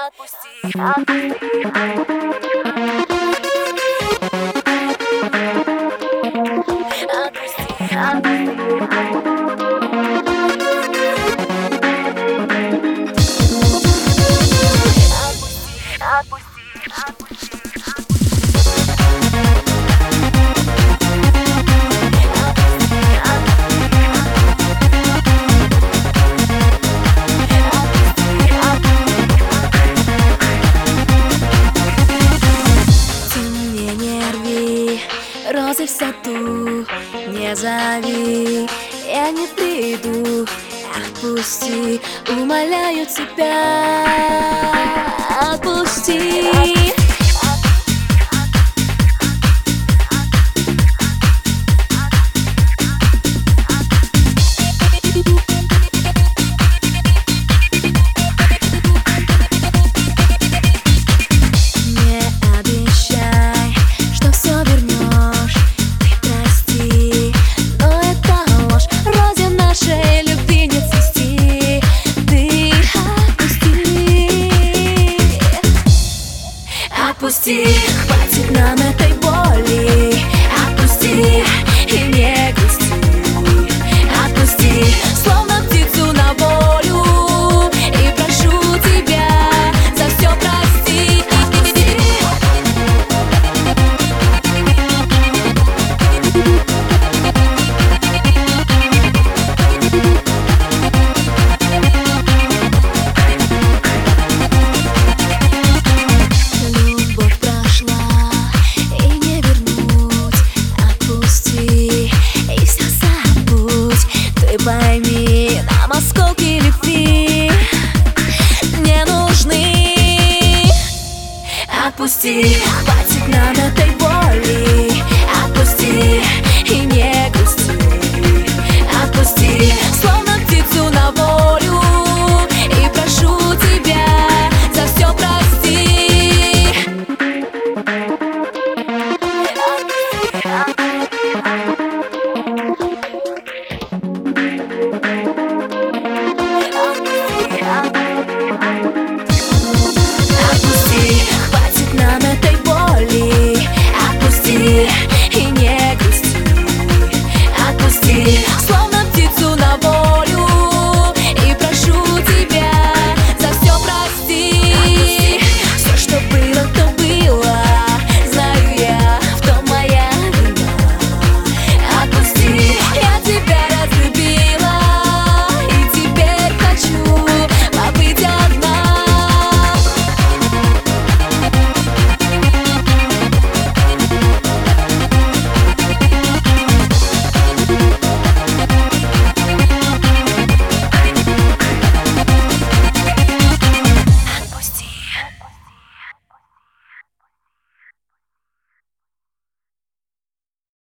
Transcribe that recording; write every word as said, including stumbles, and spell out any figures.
отпусти, отпусти, отпусти, отпусти. Розы в саду, не зови, я не приду. Отпусти, умоляю тебя, отпусти. Отпусти, хватит нам этой боли. Отпусти и не грусти. Отпусти, словно птицу на волю. И прошу тебя за все прости. Пойми, нам осколки любви не нужны. Отпусти, хватит нам этой боли.